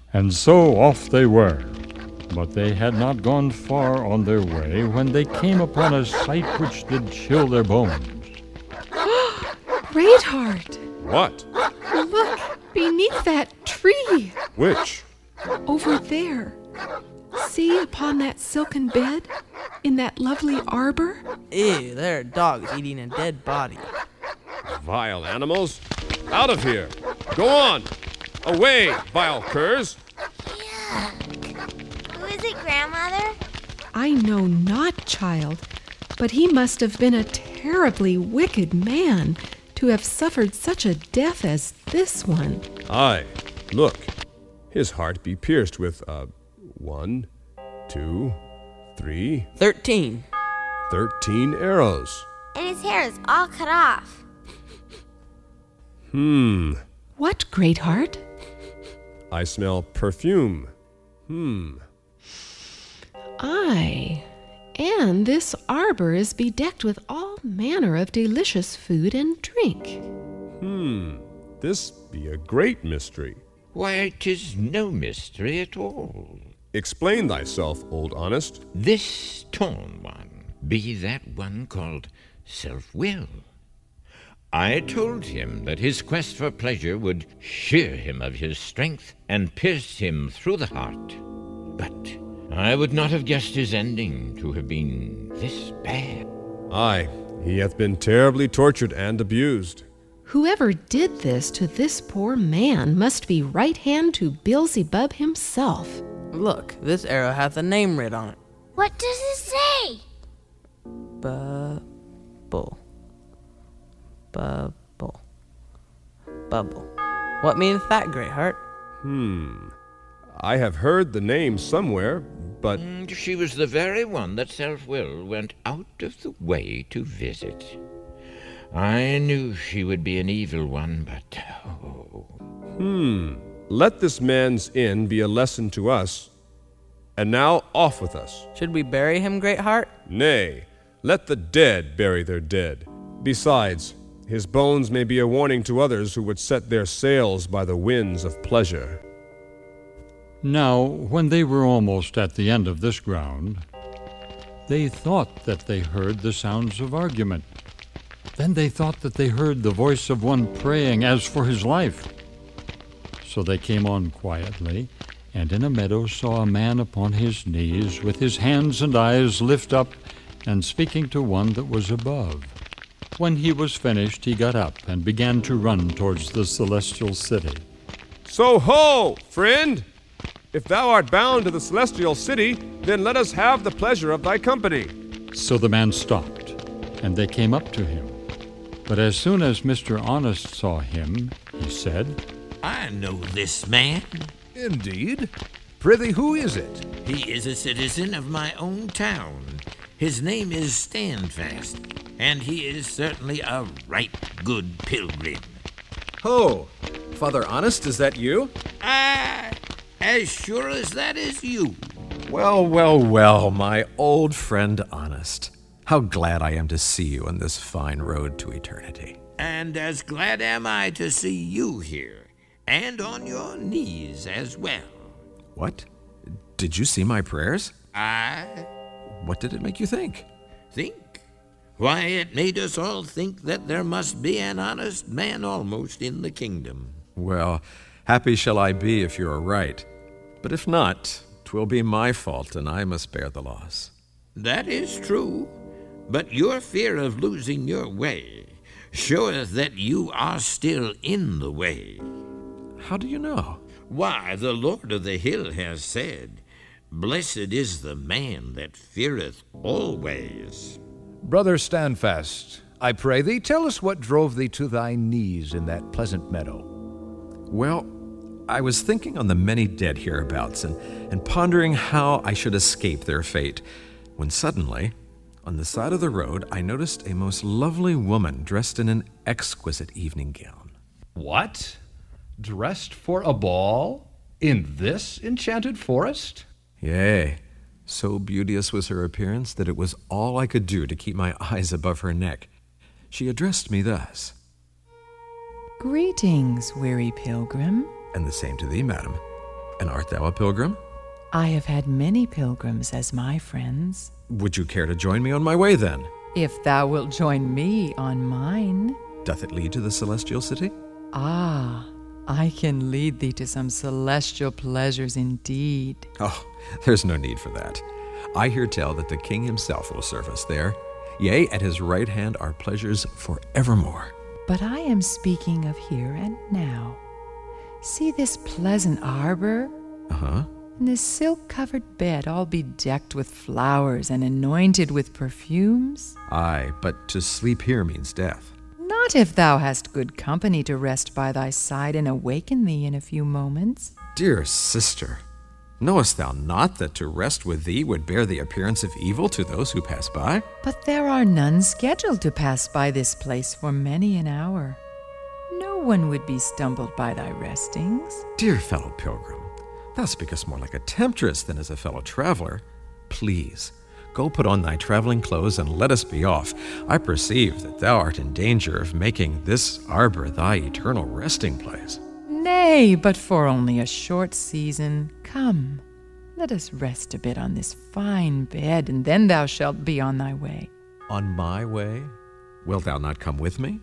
And so off they were. But they had not gone far on their way when they came upon a sight which did chill their bones. Greatheart! What? Look, beneath that tree! Which? Over there. See upon that silken bed? In that lovely arbor? Ew, there are dogs eating a dead body. Vile animals! Out of here! Go on! Away, vile curs! Who is it, Grandmother? I know not, child, but he must have been a terribly wicked man to have suffered such a death as this one. Aye, look, his heart be pierced with, 1, 2, 3, 13. 13 arrows. And his hair is all cut off. What, Greatheart? I smell perfume. Aye, and this arbor is bedecked with all manner of delicious food and drink. This be a great mystery. Why, 'tis no mystery at all. Explain thyself, old honest. This torn one be that one called self-will. I told him that his quest for pleasure would shear him of his strength and pierce him through the heart. But I would not have guessed his ending to have been this bad. Aye, he hath been terribly tortured and abused. Whoever did this to this poor man must be right hand to Beelzebub himself. Look, this arrow hath a name writ on it. What does it say? Bubble. Bubble. Bubble. What meaneth that, Greatheart? I have heard the name somewhere, but She was the very one that self-will went out of the way to visit. I knew she would be an evil one, but let this man's inn be a lesson to us. And now off with us. Should we bury him, Greatheart? Nay, let the dead bury their dead. Besides, his bones may be a warning to others who would set their sails by the winds of pleasure. Now, when they were almost at the end of this ground, they thought that they heard the sounds of argument. Then they thought that they heard the voice of one praying as for his life. So they came on quietly, and in a meadow saw a man upon his knees, with his hands and eyes lift up, and speaking to one that was above. When he was finished, he got up and began to run towards the celestial city. So ho, friend! If thou art bound to the celestial city, then let us have the pleasure of thy company. So the man stopped, and they came up to him. But as soon as Mr. Honest saw him, he said, I know this man. Indeed? Prithee, who is it? He is a citizen of my own town. His name is Standfast, and he is certainly a right good pilgrim. Ho! Father Honest, is that you? As sure as that is you. Well, my old friend Honest. How glad I am to see you on this fine road to eternity. And as glad am I to see you here, and on your knees as well. What? Did you see my prayers? I What did it make you think? think? Why, it made us all think that there must be an honest man almost in the kingdom. Well, happy shall I be if you are right. But if not, 'twill be my fault, and I must bear the loss. That is true, but your fear of losing your way showeth that you are still in the way. How do you know? Why, the Lord of the Hill has said, Blessed is the man that feareth always. Brother Standfast, I pray thee, tell us what drove thee to thy knees in that pleasant meadow. Well, I was thinking on the many dead hereabouts and pondering how I should escape their fate, when suddenly, on the side of the road, I noticed a most lovely woman dressed in an exquisite evening gown. What? Dressed for a ball? In this enchanted forest? Yea, so beauteous was her appearance that it was all I could do to keep my eyes above her neck. She addressed me thus. Greetings, weary pilgrim. And the same to thee, madam. And art thou a pilgrim? I have had many pilgrims as my friends. Would you care to join me on my way, then? If thou wilt join me on mine. Doth it lead to the celestial city? Ah, I can lead thee to some celestial pleasures indeed. Oh, there's no need for that. I hear tell that the king himself will serve us there. Yea, at his right hand are pleasures forevermore. But I am speaking of here and now. See this pleasant arbor? Uh-huh. And this silk-covered bed all bedecked with flowers and anointed with perfumes? Aye, but to sleep here means death. Not if thou hast good company to rest by thy side and awaken thee in a few moments. Dear sister, knowest thou not that to rest with thee would bear the appearance of evil to those who pass by? But there are none scheduled to pass by this place for many an hour. No one would be stumbled by thy restings. Dear fellow pilgrim, thou speakest more like a temptress than as a fellow traveler. Please, go put on thy traveling clothes and let us be off. I perceive that thou art in danger of making this arbor thy eternal resting place. Nay, but for only a short season. Come, let us rest a bit on this fine bed, and then thou shalt be on thy way. On my way? Wilt thou not come with me?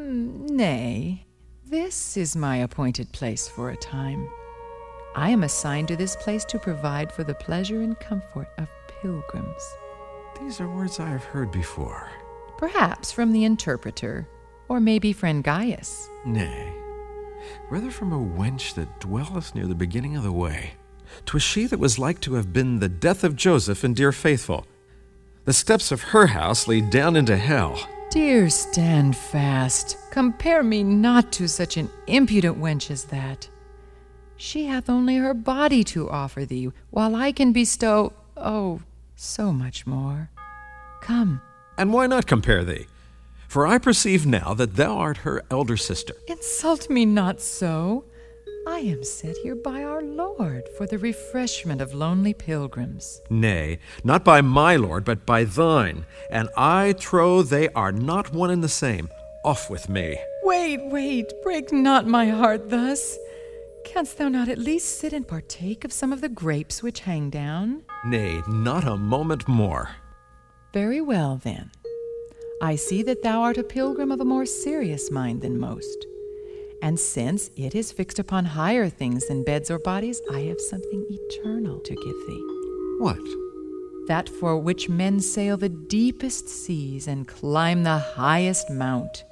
Nay, this is my appointed place for a time. I am assigned to this place to provide for the pleasure and comfort of pilgrims. These are words I have heard before. Perhaps from the interpreter, or maybe friend Gaius. Nay, rather from a wench that dwelleth near the beginning of the way. 'Twas she that was like to have been the death of Joseph and dear Faithful. The steps of her house lead down into hell. Dear Standfast, compare me not to such an impudent wench as that. She hath only her body to offer thee, while I can bestow, so much more. Come. And why not compare thee? For I perceive now that thou art her elder sister. Insult me not so. I am set here by our Lord for the refreshment of lonely pilgrims. Nay, not by my Lord, but by thine. And I trow they are not one and the same. Off with me. Wait, break not my heart thus. Canst thou not at least sit and partake of some of the grapes which hang down? Nay, not a moment more. Very well, then. I see that thou art a pilgrim of a more serious mind than most. And since it is fixed upon higher things than beds or bodies, I have something eternal to give thee. What? That for which men sail the deepest seas and climb the highest mount.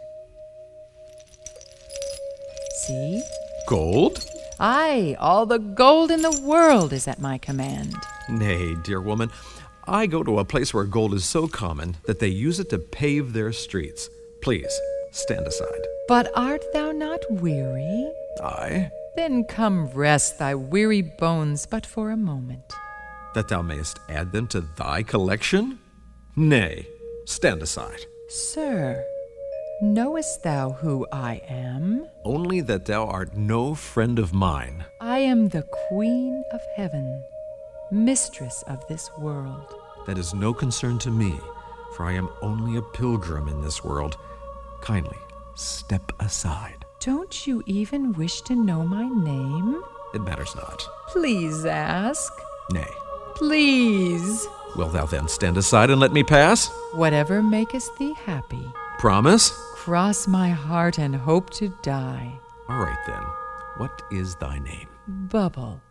See? Gold? Aye, all the gold in the world is at my command. Nay, dear woman, I go to a place where gold is so common that they use it to pave their streets. Please, stand aside. But art thou not weary? Aye. Then come rest thy weary bones but for a moment. That thou mayest add them to thy collection? Nay, stand aside. Sir, knowest thou who I am? Only that thou art no friend of mine. I am the Queen of Heaven, mistress of this world. That is no concern to me, for I am only a pilgrim in this world. Kindly, step aside. Don't you even wish to know my name? It matters not. Please ask. Nay. Please. Wilt thou then stand aside and let me pass? Whatever maketh thee happy. Promise? Cross my heart and hope to die. All right then. What is thy name? Bubble.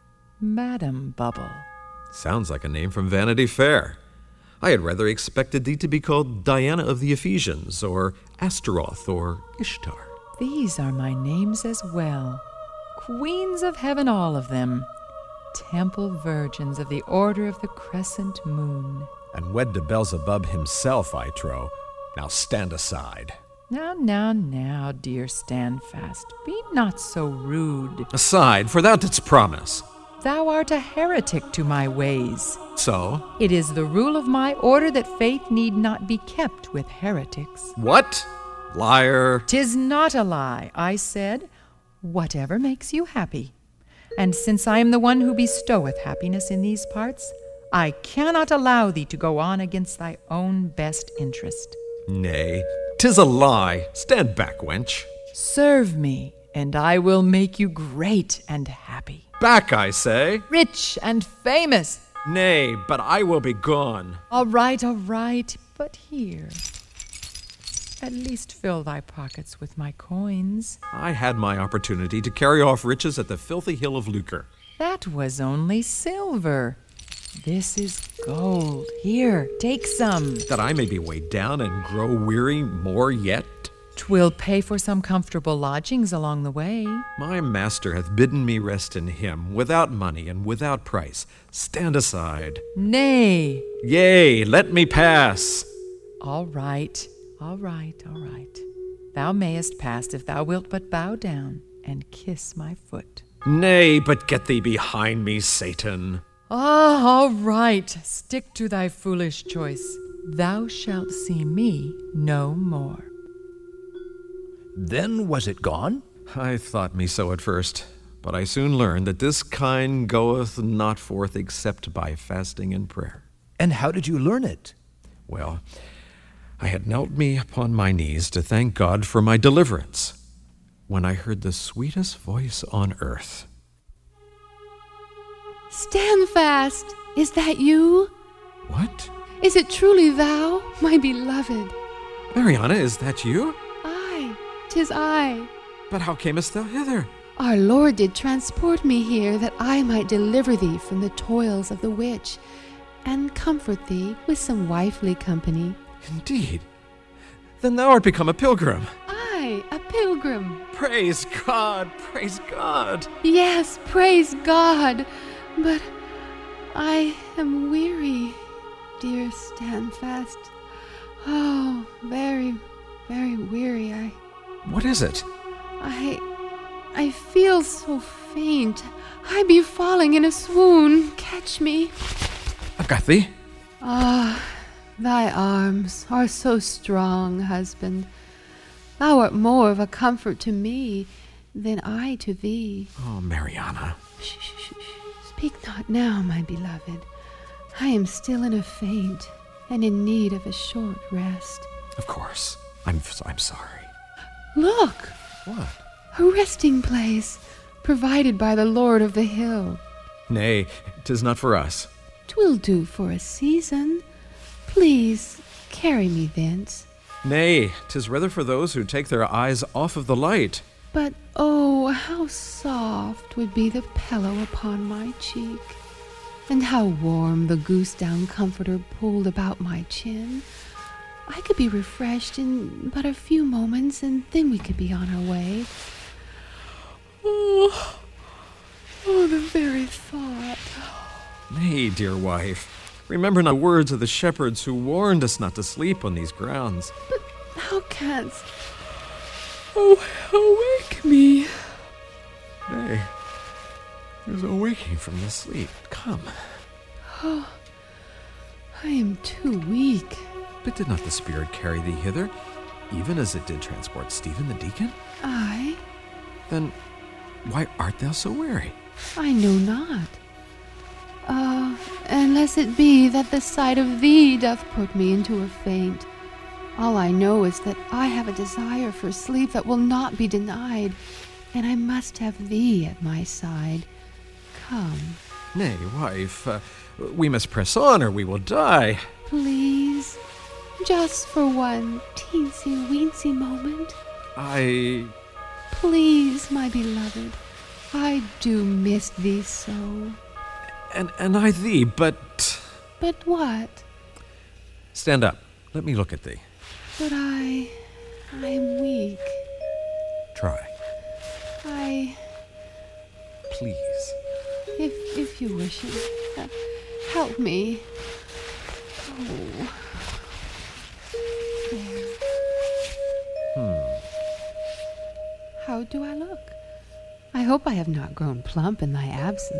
Madam Bubble. Sounds like a name from Vanity Fair. I had rather expected thee to be called Diana of the Ephesians, or Astaroth, or Ishtar. These are my names as well. Queens of heaven, all of them. Temple virgins of the Order of the Crescent Moon. And wed to Beelzebub himself, I trow. Now stand aside. Now, dear Standfast, be not so rude. Aside, for thou didst promise. Thou art a heretic to my ways. So? It is the rule of my order that faith need not be kept with heretics. What? Liar. 'Tis not a lie, I said. Whatever makes you happy. And since I am the one who bestoweth happiness in these parts, I cannot allow thee to go on against thy own best interest. Nay, 'tis a lie. Stand back, wench. Serve me, and I will make you great and happy. back, I say. Rich and famous. Nay, but I will be gone. All right, but here. At least fill thy pockets with my coins. I had my opportunity to carry off riches at the filthy hill of lucre. That was only silver. This is gold. Here, take some. That I may be weighed down and grow weary more yet. 'Twill pay for some comfortable lodgings along the way. My master hath bidden me rest in him, without money and without price. Stand aside. Nay. Yea, let me pass. All right. Thou mayest pass if thou wilt but bow down and kiss my foot. Nay, but get thee behind me, Satan. All right. Stick to thy foolish choice. Thou shalt see me no more. Then was it gone? I thought me so at first, but I soon learned that this kind goeth not forth except by fasting and prayer. And how did you learn it? Well, I had knelt me upon my knees to thank God for my deliverance, when I heard the sweetest voice on earth. Stand fast! Is that you? What? Is it truly thou, my beloved? Mariana, is that you? Aye, 'tis I. But how camest thou hither? Our Lord did transport me here, that I might deliver thee from the toils of the witch, and comfort thee with some wifely company. Indeed. Then thou art become a pilgrim. Aye, a pilgrim. Praise God, praise God. Yes, praise God. But I am weary, dear Standfast. Oh, very, very weary. What is it? I feel so faint. I be falling in a swoon. Catch me. I've got thee. Ah, thy arms are so strong, husband. Thou art more of a comfort to me than I to thee. Oh, Mariana. Shh. Speak not now, my beloved. I am still in a faint and in need of a short rest. Of course. I'm sorry. Look! What? A resting place provided by the Lord of the Hill. Nay, 'tis not for us. 'Twill do for a season. Please, carry me thence. Nay, 'tis rather for those who take their eyes off of the light. But oh, how soft would be the pillow upon my cheek, and how warm the goose-down comforter pulled about my chin. I could be refreshed in but a few moments, and then we could be on our way. Oh, the very thought. Nay, dear wife, remember not the words of the shepherds who warned us not to sleep on these grounds. But how canst... Oh, awake me. Nay, there's no waking from this sleep. Come. Oh, I am too weak. But did not the Spirit carry thee hither, even as it did transport Stephen the deacon? Aye. Then why art thou so weary? I know not. Unless it be that the sight of thee doth put me into a faint. All I know is that I have a desire for sleep that will not be denied, and I must have thee at my side. Come. Nay, wife, we must press on or we will die. Please, just for one teensy-weensy moment. Please, my beloved, I do miss thee so. And I thee, but... But what? Stand up. Let me look at thee. But I am weak. Try. Please. If you wish it, help me. Oh. There. How do I look? I hope I have not grown plump in thy absence.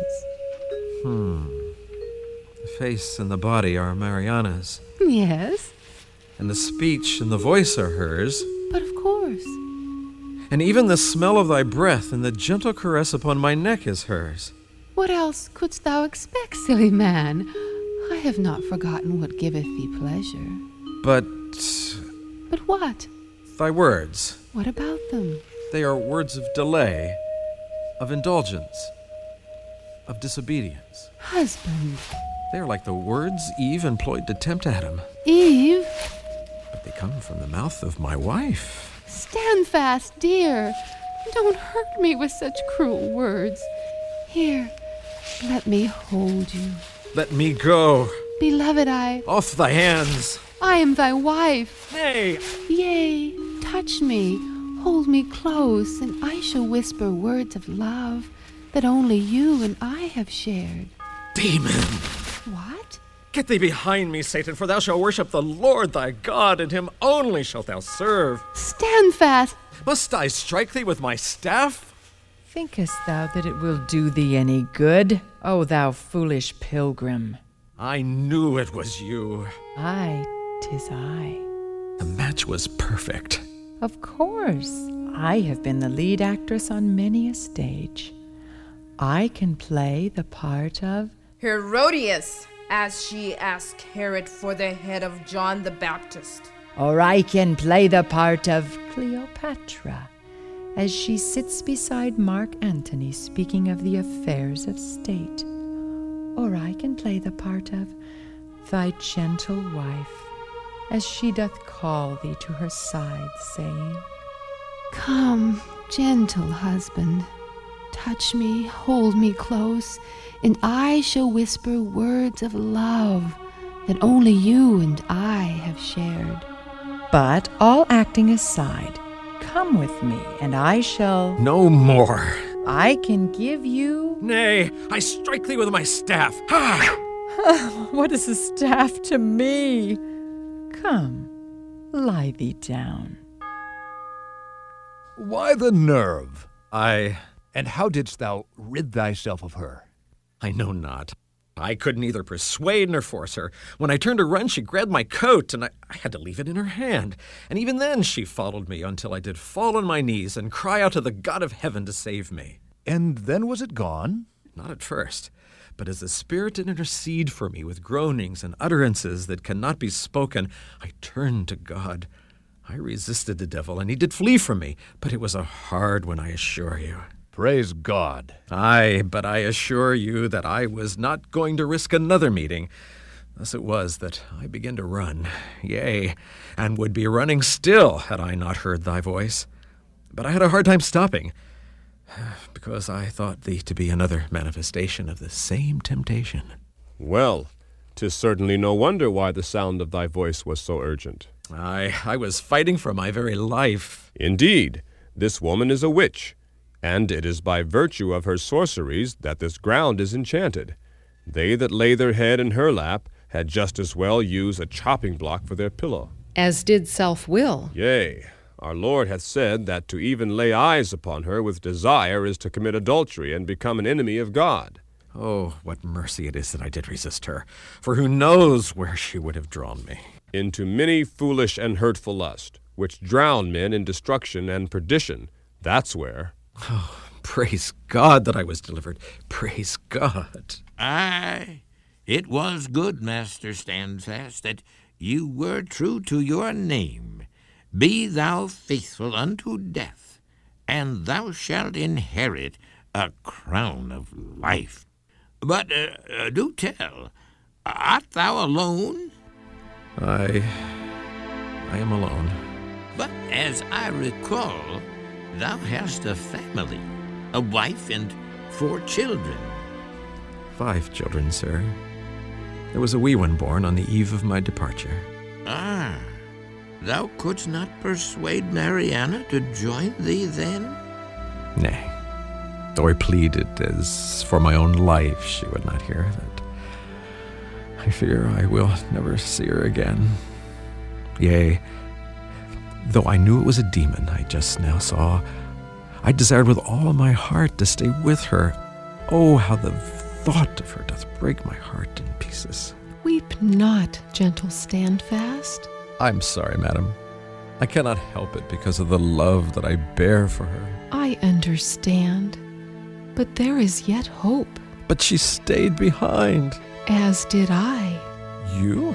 The face and the body are Mariana's. Yes. And the speech and the voice are hers. But of course. And even the smell of thy breath and the gentle caress upon my neck is hers. What else couldst thou expect, silly man? I have not forgotten what giveth thee pleasure. But what? Thy words. What about them? They are words of delay, of indulgence. of disobedience. Husband. They are like the words Eve employed to tempt Adam. Eve? But they come from the mouth of my wife. Stand fast, dear. Don't hurt me with such cruel words. Here, let me hold you. Let me go. Beloved, Off thy hands. I am thy wife. Nay. Yea, touch me, hold me close, and I shall whisper words of love that only you and I have shared. Demon! What? Get thee behind me, Satan, for thou shalt worship the Lord thy God, and him only shalt thou serve. Stand fast. Must I strike thee with my staff? Thinkest thou that it will do thee any good, O thou foolish pilgrim? I knew it was you. Aye, 'tis I. The match was perfect. Of course. I have been the lead actress on many a stage. I can play the part of Herodias, as she asked Herod for the head of John the Baptist. or I can play the part of Cleopatra, as she sits beside Mark Antony speaking of the affairs of state. Or I can play the part of thy gentle wife, as she doth call thee to her side, saying, Come, gentle husband, touch me, hold me close, and I shall whisper words of love that only you and I have shared. But all acting aside, come with me, and I shall... No more. I can give you... Nay, I strike thee with my staff. Ha! What is a staff to me? Come, lie thee down. Why the nerve? I And how didst thou rid thyself of her? know not. I could neither persuade nor force her. When I turned to run, she grabbed my coat, and I had to leave it in her hand. And even then she followed me until I did fall on my knees and cry out to the God of heaven to save me. And then was it gone? Not at first, but as the Spirit did intercede for me with groanings and utterances that cannot be spoken, I turned to God. I resisted the devil, and he did flee from me, but it was a hard one, I assure you. Praise God. Aye, but I assure you that I was not going to risk another meeting. Thus it was that I began to run, yea, and would be running still had I not heard thy voice. But I had a hard time stopping, because I thought thee to be another manifestation of the same temptation. Well, 'tis certainly no wonder why the sound of thy voice was so urgent. I was fighting for my very life. Indeed, this woman is a witch, and it is by virtue of her sorceries that this ground is enchanted. They that lay their head in her lap had just as well use a chopping block for their pillow. As did self-will. Yea, our Lord hath said that to even lay eyes upon her with desire is to commit adultery and become an enemy of God. Oh, what mercy it is that I did resist her, for who knows where she would have drawn me. Into many foolish and hurtful lust, which drown men in destruction and perdition. That's where. Oh, praise God that I was delivered. Praise God. Aye, it was good, Master Standfast, that you were true to your name. Be thou faithful unto death, and thou shalt inherit a crown of life. But do tell, art thou alone? I am alone. But as I recall, thou hast a family, a wife and 4 children. 5 children, sir. There was a wee one born on the eve of my departure. Ah, thou couldst not persuade Mariana to join thee then? Nay, though I pleaded as for my own life, she would not hear of it. I fear I will never see her again. Yea, though I knew it was a demon I just now saw, I desired with all my heart to stay with her. Oh, how the thought of her doth break my heart in pieces. Weep not, gentle Standfast. I'm sorry, madam. I cannot help it because of the love that I bear for her. I understand, but there is yet hope. But she stayed behind. As did I. You?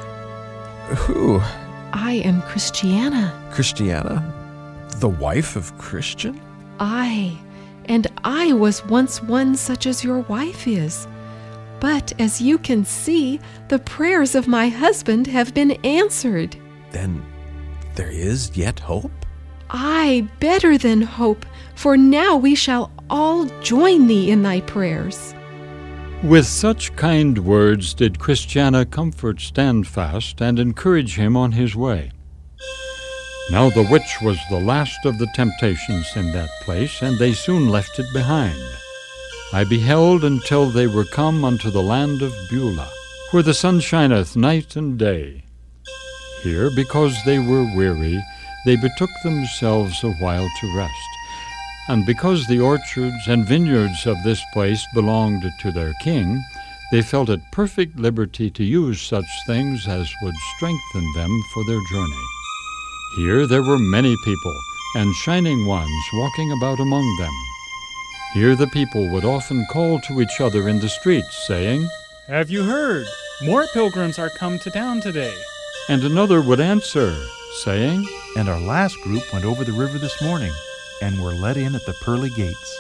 Who? I am Christiana. Christiana? The wife of Christian? Aye, and I was once one such as your wife is. But as you can see, the prayers of my husband have been answered. Then there is yet hope? Aye, better than hope, for now we shall all join thee in thy prayers. With such kind words did Christiana comfort Standfast and encourage him on his way. Now the witch was the last of the temptations in that place, and they soon left it behind. I beheld until they were come unto the land of Beulah, where the sun shineth night and day. Here, because they were weary, they betook themselves a while to rest. And because the orchards and vineyards of this place belonged to their king, they felt at perfect liberty to use such things as would strengthen them for their journey. Here there were many people, and shining ones walking about among them. Here the people would often call to each other in the streets, saying, "Have you heard? More pilgrims are come to town today." And another would answer, saying, "And our last group went over the river this morning, and were let in at the pearly gates."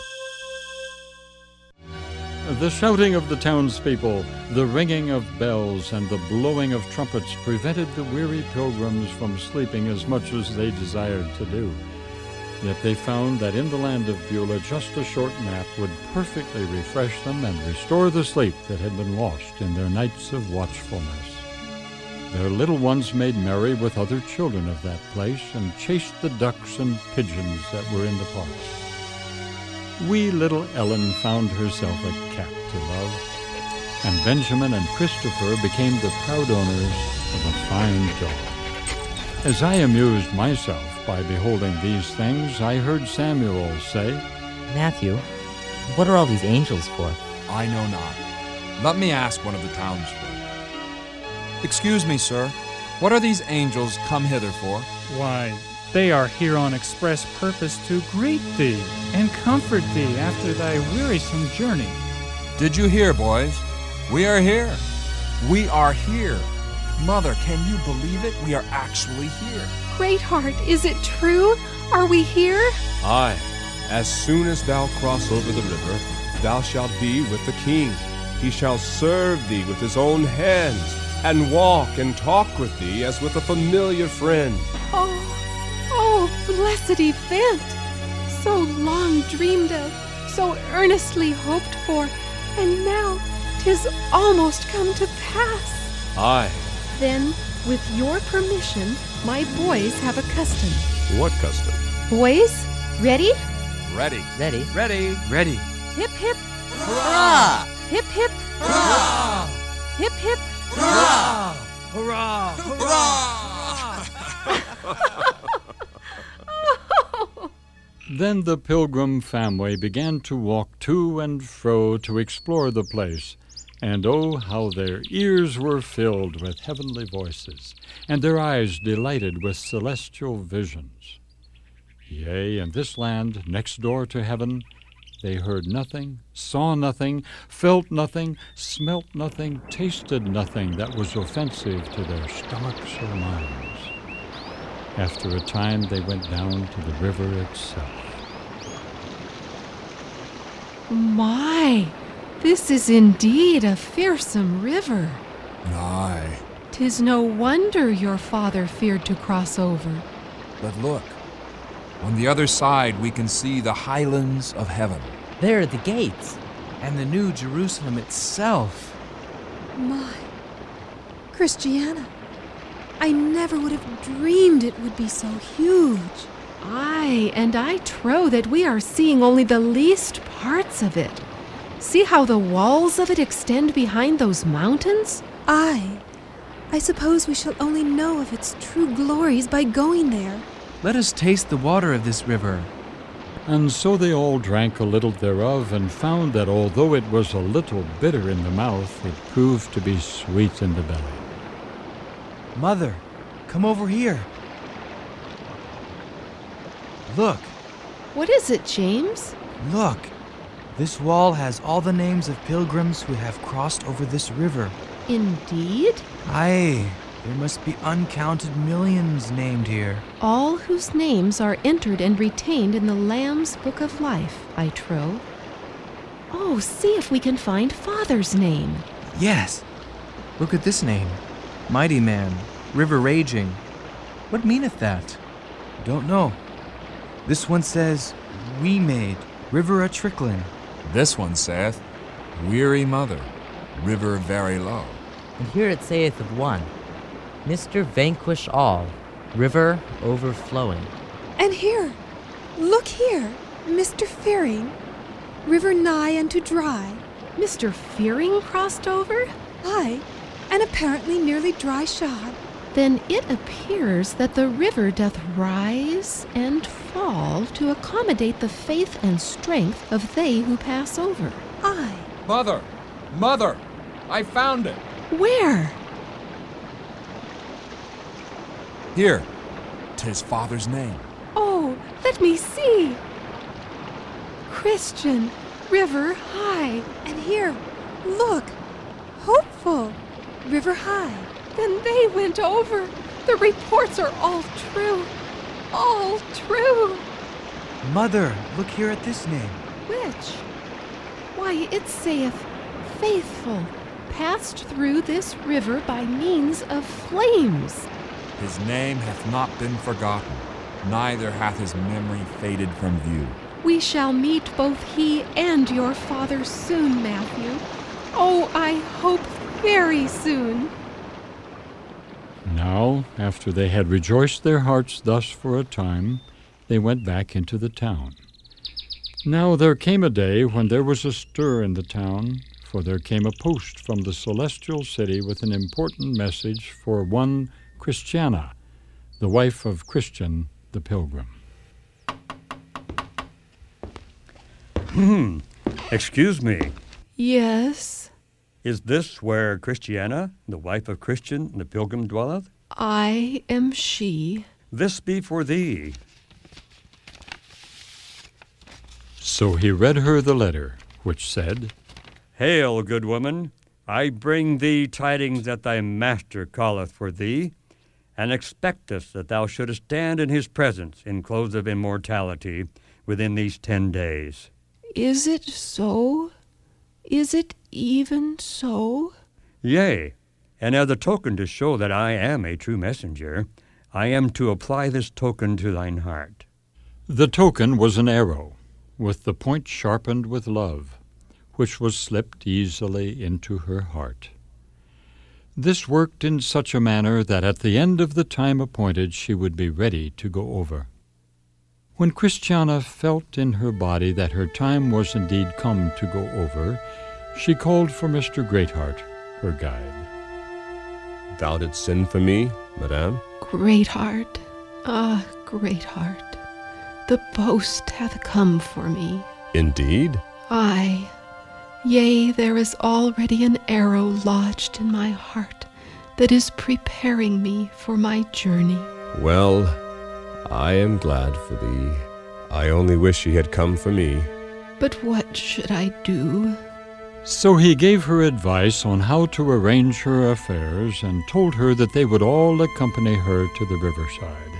The shouting of the townspeople, the ringing of bells, and the blowing of trumpets prevented the weary pilgrims from sleeping as much as they desired to do. Yet they found that in the land of Beulah just a short nap would perfectly refresh them and restore the sleep that had been lost in their nights of watchfulness. Their little ones made merry with other children of that place, and chased the ducks and pigeons that were in the parks. Wee little Ellen found herself a cat to love, and Benjamin and Christopher became the proud owners of a fine dog. As I amused myself by beholding these things, I heard Samuel say, "Matthew, what are all these angels for?" "I know not. Let me ask one of the townsfolk. Excuse me, sir, what are these angels come hither for?" "Why, they are here on express purpose to greet thee and comfort thee after thy wearisome journey." "Did you hear, boys? We are here. We are here. Mother, can you believe it? We are actually here." Greatheart, is it true? Are we here? Aye, as soon as thou cross over the river, thou shalt be with the king. He shall serve thee with his own hands, and walk and talk with thee as with a familiar friend. Oh, blessed event! So long dreamed of, so earnestly hoped for, and now 'tis almost come to pass. Aye. Then, with your permission, my boys have a custom. What custom? Boys, ready? Ready. Ready. Ready. Ready. Hip, hip. Hurrah! Hip, hip. Hurrah! Hip, hip. Hurrah! Hurrah! Hurrah! Then the pilgrim family began to walk to and fro to explore the place, and oh, how their ears were filled with heavenly voices, and their eyes delighted with celestial visions. Yea, in this land, next door to heaven, they heard nothing, saw nothing, felt nothing, smelt nothing, tasted nothing that was offensive to their stomachs or minds. After a time they went down to the river itself. My, this is indeed a fearsome river. Aye. 'Tis no wonder your father feared to cross over. But look, on the other side we can see the highlands of heaven. There are the gates. And the New Jerusalem itself. My, Christiana, I never would have dreamed it would be so huge. Aye, and I trow that we are seeing only the least parts of it. See how the walls of it extend behind those mountains? Aye. I suppose we shall only know of its true glories by going there. Let us taste the water of this river. And so they all drank a little thereof, and found that although it was a little bitter in the mouth, it proved to be sweet in the belly. Mother, come over here. Look. What is it, James? Look. This wall has all the names of pilgrims who have crossed over this river. Indeed? Aye. There must be uncounted millions named here. All whose names are entered and retained in the Lamb's Book of Life, I trow. Oh, see if we can find Father's name. Yes. Look at this name. Mighty Man, river raging. What meaneth that? Don't know. This one says, we made, river a-trickling. This one saith, weary mother, river very low. And here it saith of one, Mr. Vanquish All, river overflowing. And here, look here, Mr. Fearing, river nigh unto dry. Mr. Fearing crossed over? Aye, and apparently nearly dry shod. Then it appears that the river doth rise and fall to accommodate the faith and strength of they who pass over. Aye. Mother! Mother! I found it! Where? Here. 'Tis Father's name. Oh, let me see. Christian, river high. And here, look, Hopeful, river high. Then they went over. The reports are all true. All true. Mother, look here at this name. Which? Why, it saith, faithful, passed through this river by means of flames. His name hath not been forgotten, neither hath his memory faded from view. We shall meet both he and your father soon, Matthew. Oh, I hope very soon. Now, after they had rejoiced their hearts thus for a time, they went back into the town. Now there came a day when there was a stir in the town, for there came a post from the celestial city with an important message for one Christiana, the wife of Christian the pilgrim. Excuse me. Yes? Is this where Christiana, the wife of Christian the pilgrim, dwelleth? I am she. This be for thee. So he read her the letter, which said, Hail, good woman, I bring thee tidings that thy master calleth for thee, and expecteth that thou shouldest stand in his presence in clothes of immortality within these 10 days. Is it so? Is it even so? Yea, and as a token to show that I am a true messenger, I am to apply this token to thine heart. The token was an arrow, with the point sharpened with love, which was slipped easily into her heart. This worked in such a manner that at the end of the time appointed she would be ready to go over. When Christiana felt in her body that her time was indeed come to go over, she called for Mr. Greatheart, her guide. Thou didst send for me, madame? Greatheart, ah, Greatheart, the post hath come for me. Indeed? Aye, yea, there is already an arrow lodged in my heart that is preparing me for my journey. Well, I am glad for thee. I only wish he had come for me. But what should I do? So he gave her advice on how to arrange her affairs and told her that they would all accompany her to the riverside.